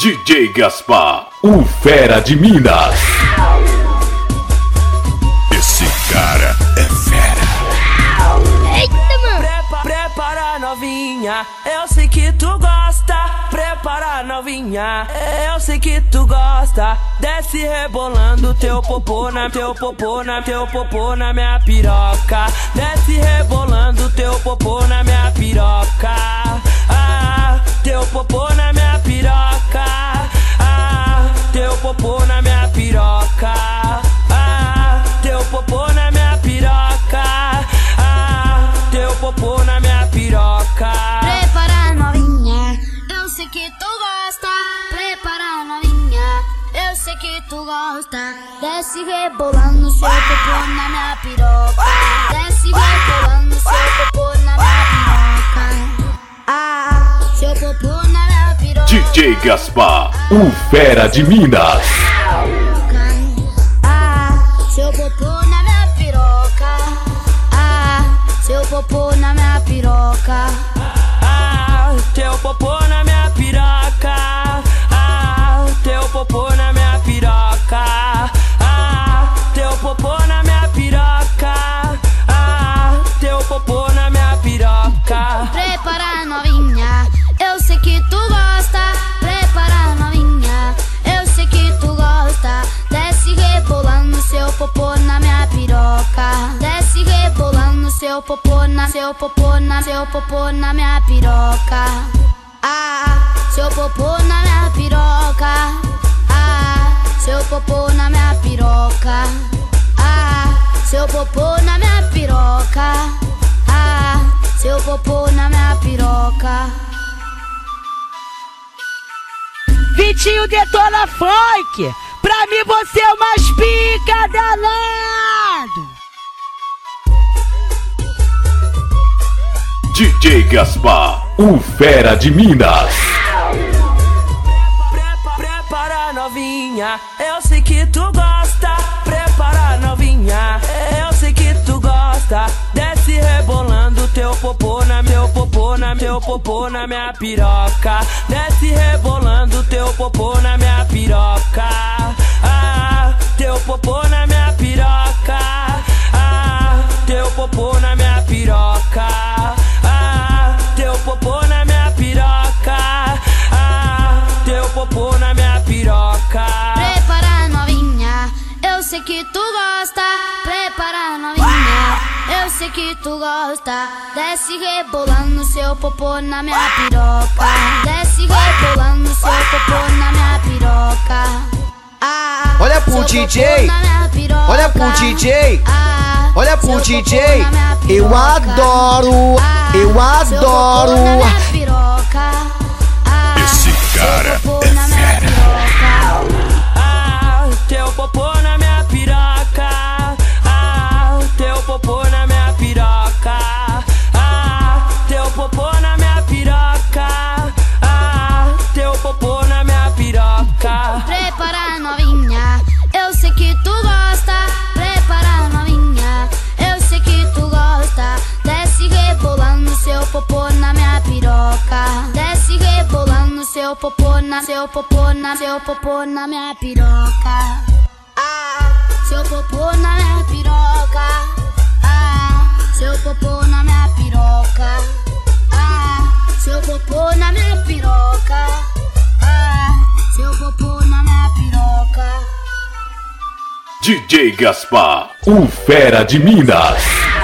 DJ Gaspar, o fera de Minas. Esse cara é fera. Eita, mano. Prepara novinha, eu sei que tu gosta. Prepara novinha, eu sei que tu gosta. Desce rebolando teu popô na minha piroca. Desce rebolando teu popô na minha piroca. Ah, teu popô na minha piroca. Ah, teu popô na minha piroca. Ah, teu popô na minha piroca. Ah, teu popô na minha piroca. Prepara novinha, eu sei que tu gosta. Prepara novinha, eu sei que tu gosta. Desce rebolando seu popô na minha piroca. Desce rebolando seu popô na minha piroca. Ah, seu popô na minha piroca. DJ Gaspar, o fera de Minas. Ah, seu popô na minha piroca. Ah, seu popô na minha piroca. Ah, teu popô na minha piroca. Ah, teu popô na minha piroca. Ah, teu popô na minha piroca. Ah, teu popô na minha piroca. Prepara novinha, eu sei que tu gosta. Prepara novinha, eu sei que tu gosta. Desce rebolando seu popô na minha piroca. Desce rebolando seu popô na minha piroca. Ah, seu popô na minha piroca. Ah, seu popô na minha piroca. Ah, seu popô na minha piroca. Ah, seu popô na minha piroca. Vitinho Detona Funk, pra mim você é o mais pica danado. DJ Gaspar, o fera de Minas. Prepara novinha, eu sei que tu gosta. Prepara novinha, eu sei que tu gosta. Desce rebolando teu popô na minha piroca. Desce rebolando teu popô na minha piroca. Ah, teu popô na minha piroca. Ah, teu popô na minha piroca. Ah, teu popô na minha piroca. Ah, teu popô na minha piroca. Prepara novinha, eu sei que tu gosta. Prepara novinha, eu sei que tu gosta. Desce rebolando seu popô na minha piroca. Desce rebolando seu popô na minha piroca. Ah, olha pro DJ, olha pro DJ, olha pro DJ. Eu adoro, eu adoro. Esse cara é fera. Ah, teu popô na minha piroca. Ah, teu popô na minha piroca. Ah, teu popô na minha piroca. Ah, teu popô na minha piroca. Prepara novinha, eu sei que tu gosta. Prepara novinha, eu sei que tu gosta. Desce rebolando seu popô na minha piroca. Desce rebolando seu popô na minha piroca. Ah, seu popô na minha piroca. Ah, seu popô na minha piroca. Ah, seu popô na minha piroca. Ah, seu popô na minha piroca. DJ Gaspar, o fera de Minas.